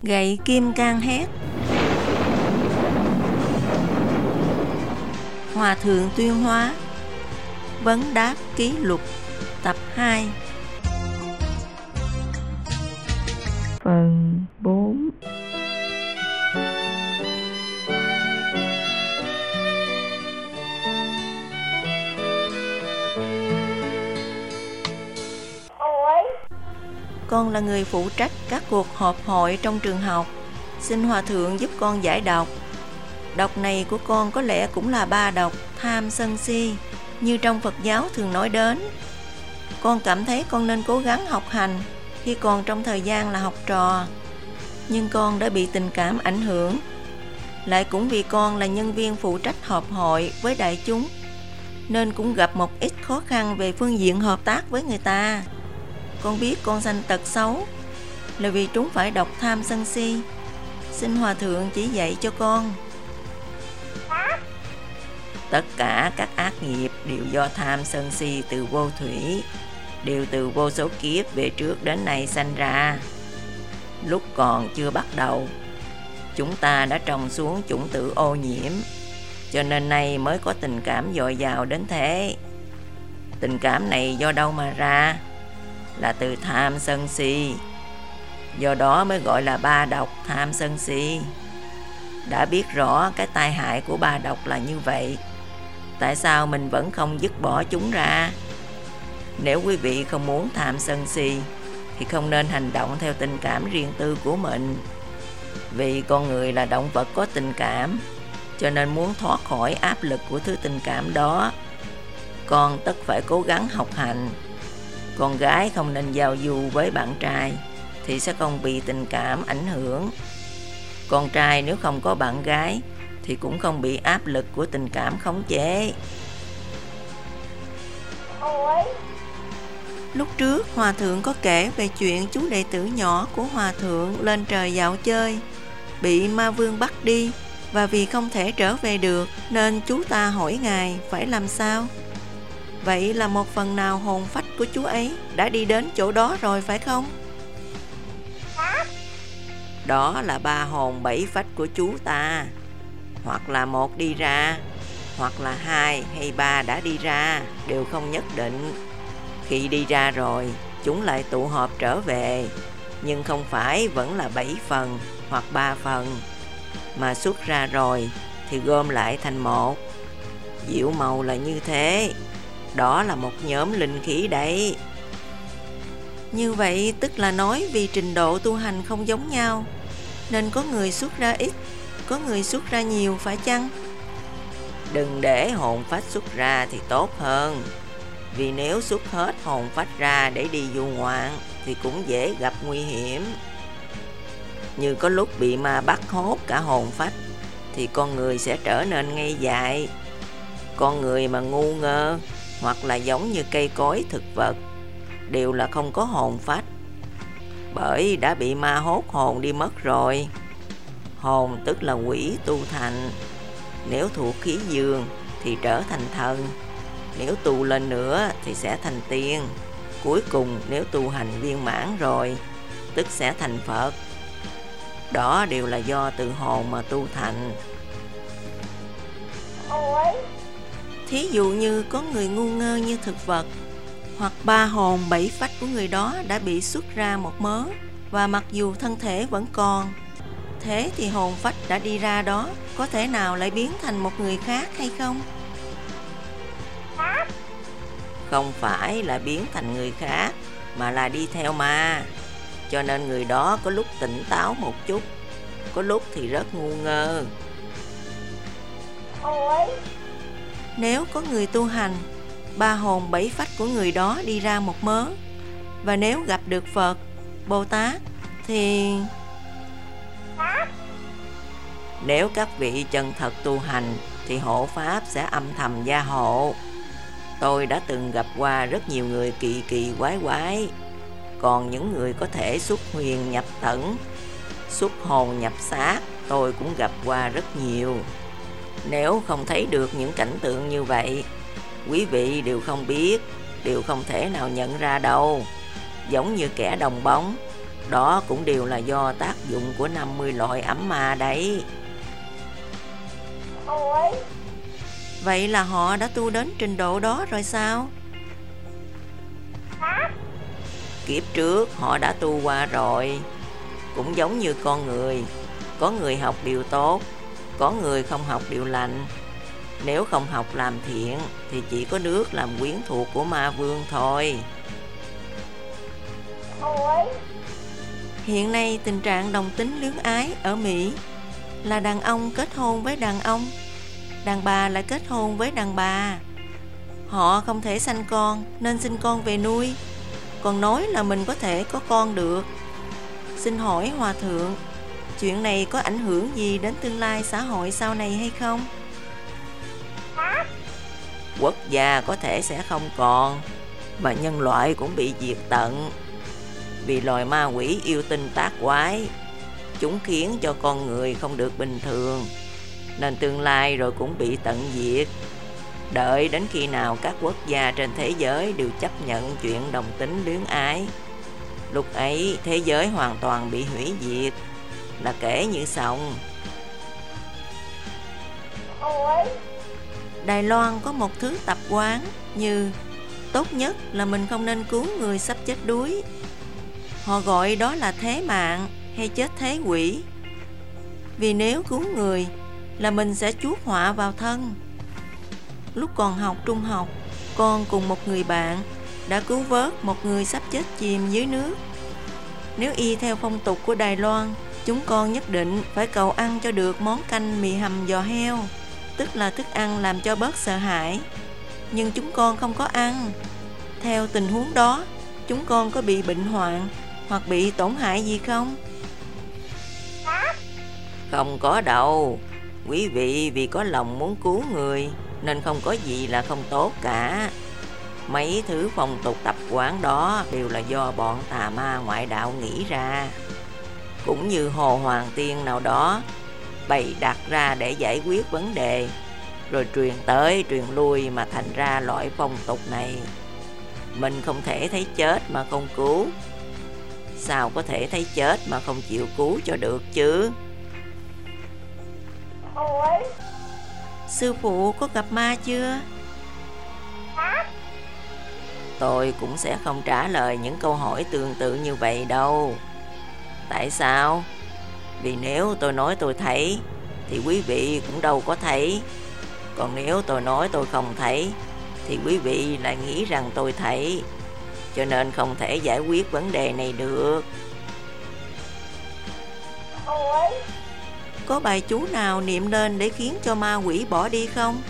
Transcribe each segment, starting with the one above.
Gậy kim can hét. Hòa thượng tuyên hóa. Vấn đáp ký lục. Tập 2. Phần 4. Con là người phụ trách các cuộc họp hội trong trường học. Xin Hòa thượng giúp con giải độc. Độc này của con có lẽ cũng là ba độc tham sân si, như trong Phật giáo thường nói đến. Con cảm thấy con nên cố gắng học hành khi còn trong thời gian là học trò. Nhưng con đã bị tình cảm ảnh hưởng. Lại cũng vì con là nhân viên phụ trách họp hội với đại chúng, nên cũng gặp một ít khó khăn về phương diện hợp tác với người ta. Con biết con sanh tật xấu là vì chúng phải độc tham sân si. Xin Hòa thượng chỉ dạy cho con. Tất cả các ác nghiệp đều do tham sân si từ vô thủy, đều từ vô số kiếp về trước đến nay sanh ra. Lúc còn chưa bắt đầu, chúng ta đã trồng xuống chủng tử ô nhiễm, cho nên nay mới có tình cảm dồi dào đến thế. Tình cảm này do đâu mà ra? Là từ tham sân si. Do đó mới gọi là ba độc tham sân si. Đã biết rõ cái tai hại của ba độc là như vậy, tại sao mình vẫn không dứt bỏ chúng ra? Nếu quý vị không muốn tham sân si thì không nên hành động theo tình cảm riêng tư của mình. Vì con người là động vật có tình cảm, cho nên muốn thoát khỏi áp lực của thứ tình cảm đó, con tất phải cố gắng học hành. Con gái không nên giao du với bạn trai thì sẽ không bị tình cảm ảnh hưởng. Con trai nếu không có bạn gái thì cũng không bị áp lực của tình cảm khống chế. Lúc trước Hòa thượng có kể về chuyện chú đệ tử nhỏ của Hòa thượng lên trời dạo chơi, bị ma vương bắt đi, và vì không thể trở về được nên chú ta hỏi ngài phải làm sao. Vậy là một phần nào hồn phách của chú ấy đã đi đến chỗ đó rồi phải không? Đó là ba hồn bảy phách của chú ta. Hoặc là một đi ra, hoặc là hai hay ba đã đi ra, đều không nhất định. Khi đi ra rồi, chúng lại tụ họp trở về, nhưng không phải vẫn là 7 phần hoặc 3 phần, mà xuất ra rồi thì gom lại thành một. Diệu màu là như thế. Đó là một nhóm linh khí đấy. Như vậy tức là nói vì trình độ tu hành không giống nhau, nên có người xuất ra ít, có người xuất ra nhiều phải chăng? Đừng để hồn phách xuất ra thì tốt hơn. Vì nếu xuất hết hồn phách ra để đi du ngoạn thì cũng dễ gặp nguy hiểm. Như có lúc bị ma bắt hốt cả hồn phách thì con người sẽ trở nên ngây dại. Con người mà ngu ngơ hoặc là giống như cây cối thực vật đều là không có hồn phách, bởi đã bị ma hốt hồn đi mất rồi. Hồn tức là quỷ tu thành. Nếu thuộc khí dương thì trở thành thần, nếu tu lên nữa thì sẽ thành tiên. Cuối cùng nếu tu hành viên mãn rồi tức sẽ thành Phật. Đó đều là do từ hồn mà tu thành. Thí dụ như có người ngu ngơ như thực vật, hoặc ba hồn bảy phách của người đó đã bị xuất ra một mớ, và mặc dù thân thể vẫn còn, thế thì hồn phách đã đi ra đó có thể nào lại biến thành một người khác hay không? Không phải là biến thành người khác, mà là đi theo ma. Cho nên người đó có lúc tỉnh táo một chút, có lúc thì rất ngu ngơ. Nếu có người tu hành, ba hồn bảy phách của người đó đi ra một mớ, và nếu gặp được Phật, Bồ Tát thì... Nếu các vị chân thật tu hành thì hộ pháp sẽ âm thầm gia hộ. Tôi đã từng gặp qua rất nhiều người kỳ kỳ quái quái. Còn những người có thể xuất huyền nhập tẩn, xuất hồn nhập xác, tôi cũng gặp qua rất nhiều. Nếu không thấy được những cảnh tượng như vậy, quý vị đều không biết, đều không thể nào nhận ra đâu. Giống như kẻ đồng bóng, đó cũng đều là do tác dụng của 50 loại ấm ma đấy. Vậy là họ đã tu đến trình độ đó rồi sao? Kiếp trước họ đã tu qua rồi. Cũng giống như con người, có người học điều tốt, có người không học điều lành. Nếu không học làm thiện thì chỉ có nước làm quyến thuộc của ma vương thôi. Hiện nay tình trạng đồng tính luyến ái ở Mỹ là đàn ông kết hôn với đàn ông, đàn bà lại kết hôn với đàn bà. Họ không thể sanh con nên sinh con về nuôi, còn nói là mình có thể có con được. Xin hỏi Hòa Thượng, chuyện này có ảnh hưởng gì đến tương lai xã hội sau này hay không? Quốc gia có thể sẽ không còn, mà nhân loại cũng bị diệt tận. Vì loài ma quỷ yêu tinh tác quái, chúng khiến cho con người không được bình thường, nên tương lai rồi cũng bị tận diệt. Đợi đến khi nào các quốc gia trên thế giới đều chấp nhận chuyện đồng tính luyến ái, lúc ấy thế giới hoàn toàn bị hủy diệt, là kể như xong. Đài Loan có một thứ tập quán như tốt nhất là mình không nên cứu người sắp chết đuối. Họ gọi đó là thế mạng hay chết thế quỷ. Vì nếu cứu người là mình sẽ chuốc họa vào thân. Lúc còn học trung học, con cùng một người bạn đã cứu vớt một người sắp chết chìm dưới nước. Nếu y theo phong tục của Đài Loan, chúng con nhất định phải cầu ăn cho được món canh mì hầm giò heo, tức là thức ăn làm cho bớt sợ hãi. Nhưng chúng con không có ăn. Theo tình huống đó, chúng con có bị bệnh hoạn hoặc bị tổn hại gì không? Không có đâu. Quý vị vì có lòng muốn cứu người nên không có gì là không tốt cả. Mấy thứ phong tục tập quán đó đều là do bọn tà ma ngoại đạo nghĩ ra. Cũng như Hồ Hoàng Tiên nào đó bày đặt ra để giải quyết vấn đề, rồi truyền tới truyền lui mà thành ra loại phong tục này. Mình không thể thấy chết mà không cứu. Sao có thể thấy chết mà không chịu cứu cho được chứ? Sư phụ có gặp ma chưa? Tôi cũng sẽ không trả lời những câu hỏi tương tự như vậy đâu. Tại sao? Vì nếu tôi nói tôi thấy thì quý vị cũng đâu có thấy. Còn nếu tôi nói tôi không thấy thì quý vị lại nghĩ rằng tôi thấy. Cho nên không thể giải quyết vấn đề này được. Có bài chú nào niệm lên để khiến cho ma quỷ bỏ đi không?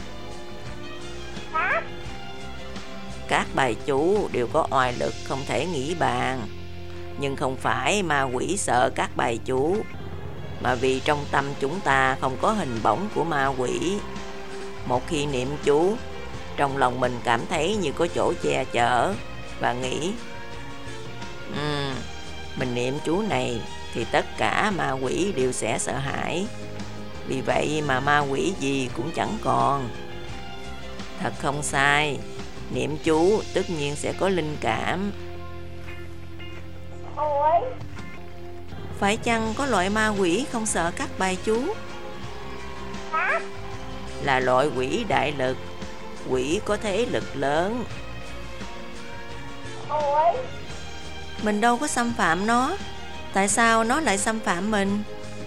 Các bài chú đều có oai lực không thể nghĩ bàn. Nhưng không phải ma quỷ sợ các bài chú, mà vì trong tâm chúng ta không có hình bóng của ma quỷ. Một khi niệm chú, trong lòng mình cảm thấy như có chỗ che chở và nghĩ mình niệm chú này thì tất cả ma quỷ đều sẽ sợ hãi. Vì vậy mà ma quỷ gì cũng chẳng còn. Thật không sai, niệm chú tất nhiên sẽ có linh cảm. Phải chăng có loại ma quỷ không sợ các bài chú? Là loại quỷ đại lực, quỷ có thế lực lớn. Mình đâu có xâm phạm nó, tại sao nó lại xâm phạm mình?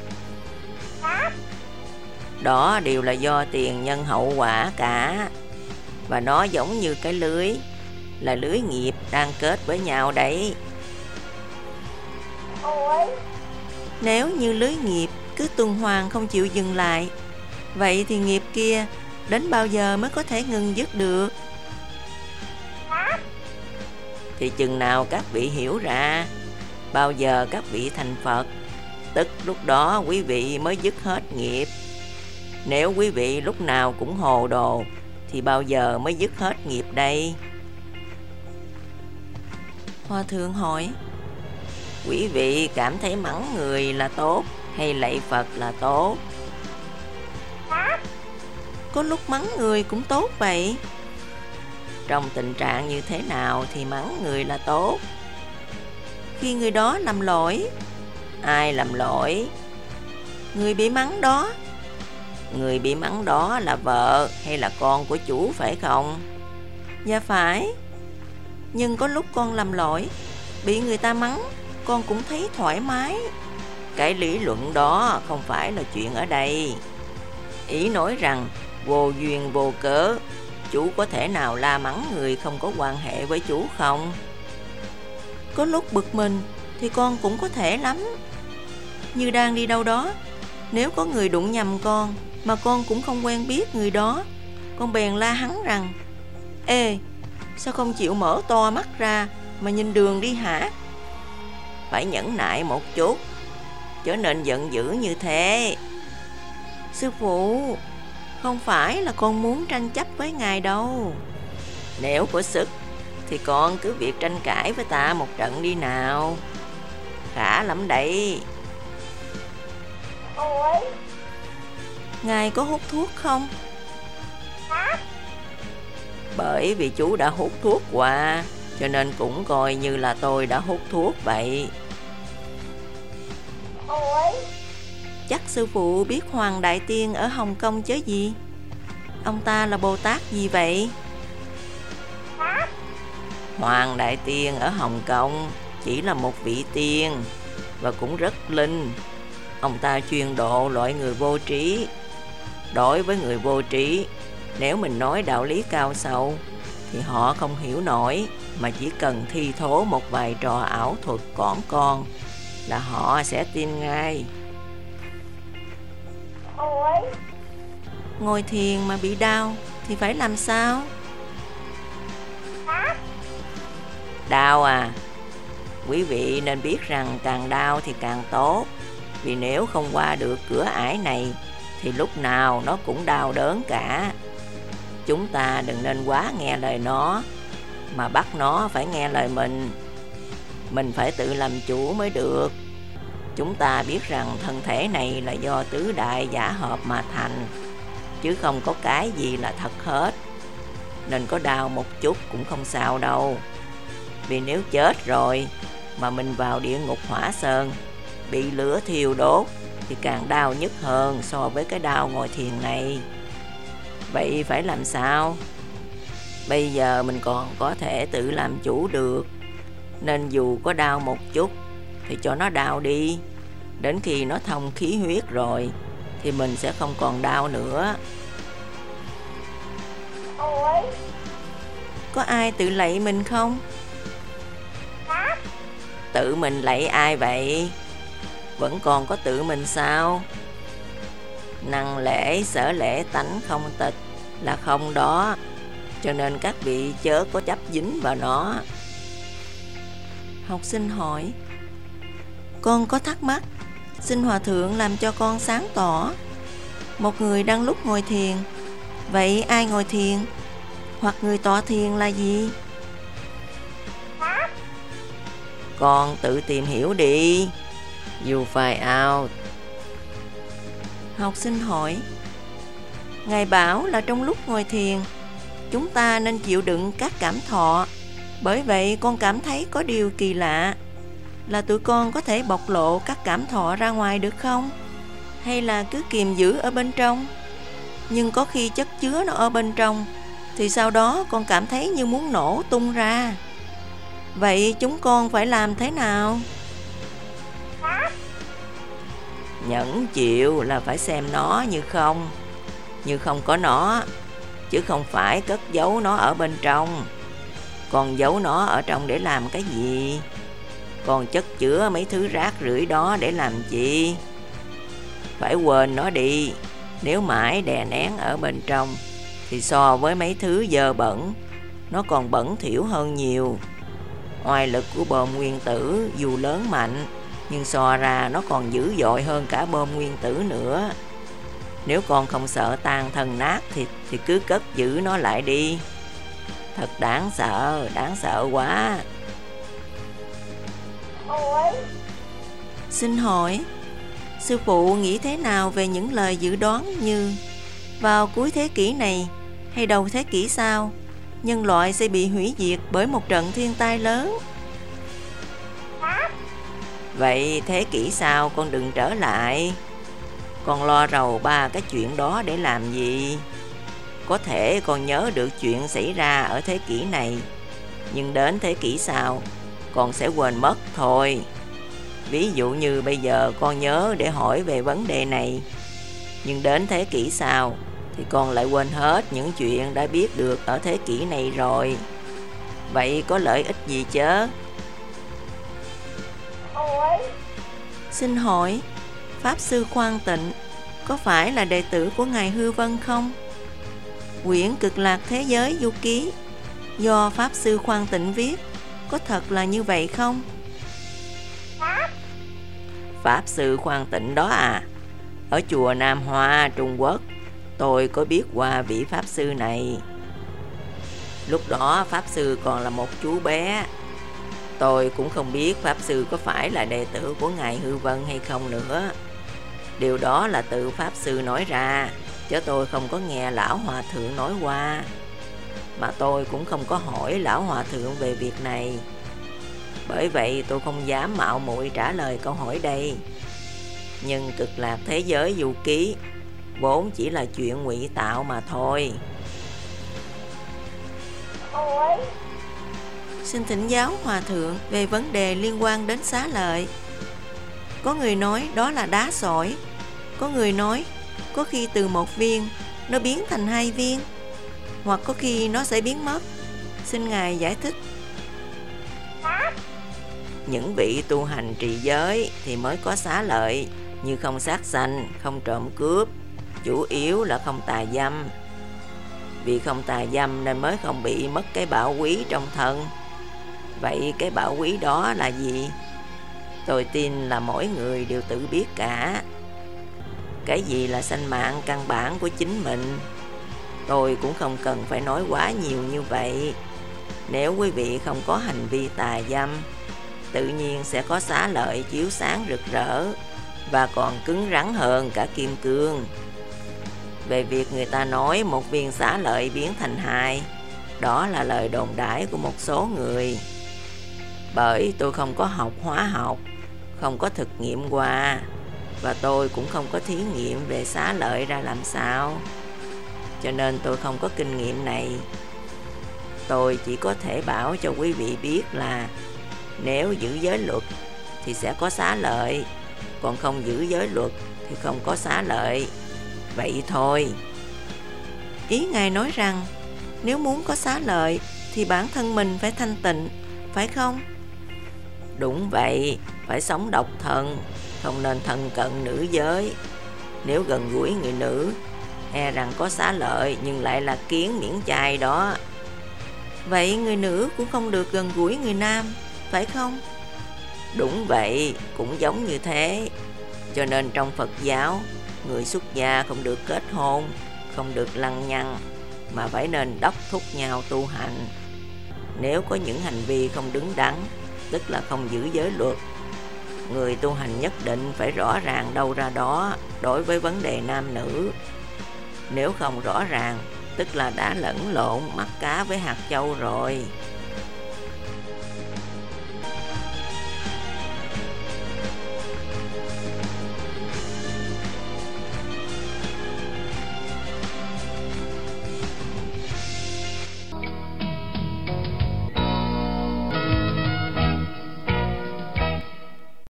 Đó đều là do tiền nhân hậu quả cả. Và nó giống như cái lưới, là lưới nghiệp đang kết với nhau đấy. Nếu như lưới nghiệp cứ tuần hoàn không chịu dừng lại, vậy thì nghiệp kia đến bao giờ mới có thể ngừng dứt được? Thì chừng nào các vị hiểu ra, bao giờ các vị thành Phật, tức lúc đó quý vị mới dứt hết nghiệp. Nếu quý vị lúc nào cũng hồ đồ thì bao giờ mới dứt hết nghiệp đây? Hòa Thượng hỏi, quý vị cảm thấy mắng người là tốt hay lạy Phật là tốt? có lúc mắng người cũng tốt vậy. Trong tình trạng như thế nào thì mắng người là tốt? khi người đó làm lỗi. Ai làm lỗi? Người bị mắng đó. Người bị mắng đó là vợ hay là con của chủ phải không? Dạ phải. Nhưng có lúc con làm lỗi, bị người ta mắng, con cũng thấy thoải mái. Cái lý luận đó không phải là chuyện ở đây. Ý nói rằng vô duyên vô cớ, chú có thể nào la mắng người không có quan hệ với chú không? Có lúc bực mình thì con cũng có thể lắm. Như đang đi đâu đó, nếu có người đụng nhầm con mà con cũng không quen biết người đó, con bèn la hắn rằng: Ê, sao không chịu mở to mắt ra mà nhìn đường đi hả? Phải nhẫn nại một chút, chớ nên giận dữ như thế. Sư phụ, không phải là con muốn tranh chấp với ngài đâu. Nếu có sức thì con cứ việc tranh cãi với ta một trận đi nào. Khá lắm đấy. Ngài có hút thuốc không? Bởi vì chú đã hút thuốc qua, cho nên cũng coi như là tôi đã hút thuốc vậy. Chắc sư phụ biết Hoàng Đại Tiên ở Hồng Kông chứ gì? Ông ta là Bồ Tát gì vậy? Hoàng Đại Tiên ở Hồng Kông chỉ là một vị tiên và cũng rất linh. Ông ta chuyên độ loại người vô trí. Đối với người vô trí, nếu mình nói đạo lý cao sâu thì họ không hiểu nổi, mà chỉ cần thi thố một vài trò ảo thuật cỏn con là họ sẽ tin ngay. Ngồi thiền mà bị đau thì phải làm sao? Đau à? Quý vị nên biết rằng càng đau thì càng tốt. Vì nếu không qua được cửa ải này thì lúc nào nó cũng đau đớn cả. Chúng ta đừng nên quá nghe lời nó, mà bắt nó phải nghe lời mình. Mình phải tự làm chủ mới được. Chúng ta biết rằng thân thể này là do tứ đại giả hợp mà thành, chứ không có cái gì là thật hết. Nên có đau một chút cũng không sao đâu. Vì nếu chết rồi mà mình vào địa ngục hỏa sơn, bị lửa thiêu đốt thì càng đau nhức hơn so với cái đau ngồi thiền này. Vậy phải làm sao? Bây giờ mình còn có thể tự làm chủ được, nên dù có đau một chút thì cho nó đau đi. Đến khi nó thông khí huyết rồi thì mình sẽ không còn đau nữa. Có ai tự lạy mình không? Tự mình lạy ai vậy? Vẫn còn có tự mình sao? Năng lễ sở lễ tánh không tịch là không đó, cho nên các vị chớ có chấp dính vào nó. Học sinh hỏi: Con có thắc mắc, xin Hòa Thượng làm cho con sáng tỏ. Một người đang lúc ngồi thiền, vậy ai ngồi thiền? Hoặc người tọa thiền là gì? Con tự tìm hiểu đi. You find out. Học sinh hỏi: Ngài bảo là trong lúc ngồi thiền, chúng ta nên chịu đựng các cảm thọ. Bởi vậy con cảm thấy có điều kỳ lạ, là tụi con có thể bộc lộ các cảm thọ ra ngoài được không? Hay là cứ kìm giữ ở bên trong? Nhưng có khi chất chứa nó ở bên trong, thì sau đó con cảm thấy như muốn nổ tung ra. Vậy chúng con phải làm thế nào? Nhẫn chịu là phải xem nó như không có nó, chứ không phải cất giấu nó ở bên trong. Còn giấu nó ở trong để làm cái gì? Còn chất chứa mấy thứ rác rưởi đó để làm gì? Phải quên nó đi. Nếu mãi đè nén ở bên trong thì so với mấy thứ dơ bẩn, nó còn bẩn thỉu hơn nhiều. Oai lực của bom nguyên tử dù lớn mạnh, nhưng so ra nó còn dữ dội hơn cả bom nguyên tử nữa. Nếu con không sợ tan thân nát thì cứ cất giữ nó lại đi. Thật đáng sợ quá. Xin hỏi, sư phụ nghĩ thế nào về những lời dự đoán như vào cuối thế kỷ này hay đầu thế kỷ sau, nhân loại sẽ bị hủy diệt bởi một trận thiên tai lớn? Vậy thế kỷ sau con đừng trở lại. Con lo rầu ba cái chuyện đó để làm gì? Có thể con nhớ được chuyện xảy ra ở thế kỷ này, nhưng đến thế kỷ sau con sẽ quên mất thôi. Ví dụ như bây giờ con nhớ để hỏi về vấn đề này, nhưng đến thế kỷ sau thì con lại quên hết những chuyện đã biết được ở thế kỷ này rồi. Vậy có lợi ích gì chứ? Xin hỏi, Pháp Sư Khoan Tịnh có phải là đệ tử của Ngài Hư Vân không? Quyển Cực Lạc Thế Giới Du Ký do Pháp Sư Khoan Tịnh viết có thật là như vậy không? Pháp Sư Khoan Tịnh đó à? Ở chùa Nam Hoa, Trung Quốc, tôi có biết qua vị Pháp Sư này. Lúc đó Pháp Sư còn là một chú bé. Tôi cũng không biết Pháp Sư có phải là đệ tử của Ngài Hư Vân hay không nữa. Điều đó là tự Pháp Sư nói ra, chứ tôi không có nghe Lão Hòa Thượng nói qua. Mà tôi cũng không có hỏi Lão Hòa Thượng về việc này. Bởi vậy tôi không dám mạo muội trả lời câu hỏi đây. Nhưng Cực Lạc Thế Giới Du Ký vốn chỉ là chuyện ngụy tạo mà thôi. Xin thỉnh giáo Hòa Thượng về vấn đề liên quan đến xá lợi. Có người nói đó là đá sỏi, có người nói có khi từ một viên nó biến thành 2 viên, hoặc có khi nó sẽ biến mất. Xin Ngài giải thích. Những vị tu hành trì giới thì mới có xá lợi, như không sát sanh, không trộm cướp, chủ yếu là không tà dâm. Vì không tà dâm nên mới không bị mất cái bảo quý trong thân. Vậy cái bảo quý đó là gì? Tôi tin là mỗi người đều tự biết cả. Cái gì là sanh mạng căn bản của chính mình? Tôi cũng không cần phải nói quá nhiều như vậy. Nếu quý vị không có hành vi tà dâm, tự nhiên sẽ có xá lợi chiếu sáng rực rỡ và còn cứng rắn hơn cả kim cương. Về việc người ta nói một viên xá lợi biến thành 2, đó là lời đồn đãi của một số người. Bởi tôi không có học hóa học, không có thực nghiệm qua, và tôi cũng không có thí nghiệm về xá lợi ra làm sao, cho nên tôi không có kinh nghiệm này. Tôi chỉ có thể bảo cho quý vị biết là nếu giữ giới luật thì sẽ có xá lợi, còn không giữ giới luật thì không có xá lợi. Vậy thôi. Ý Ngài nói rằng nếu muốn có xá lợi thì bản thân mình phải thanh tịnh, phải không? Đúng vậy, phải sống độc thân, không nên thân cận nữ giới. Nếu gần gũi người nữ, e rằng có xá lợi nhưng lại là kiến miễn chay đó. Vậy người nữ cũng không được gần gũi người nam, phải không? Đúng vậy, cũng giống như thế. Cho nên trong Phật giáo, người xuất gia không được kết hôn, không được lăng nhăng, mà phải nên đốc thúc nhau tu hành. Nếu có những hành vi không đứng đắn, tức là không giữ giới luật, người tu hành nhất định phải rõ ràng đâu ra đó đối với vấn đề nam nữ. Nếu không rõ ràng, tức là đã lẫn lộn mắt cá với hạt châu rồi.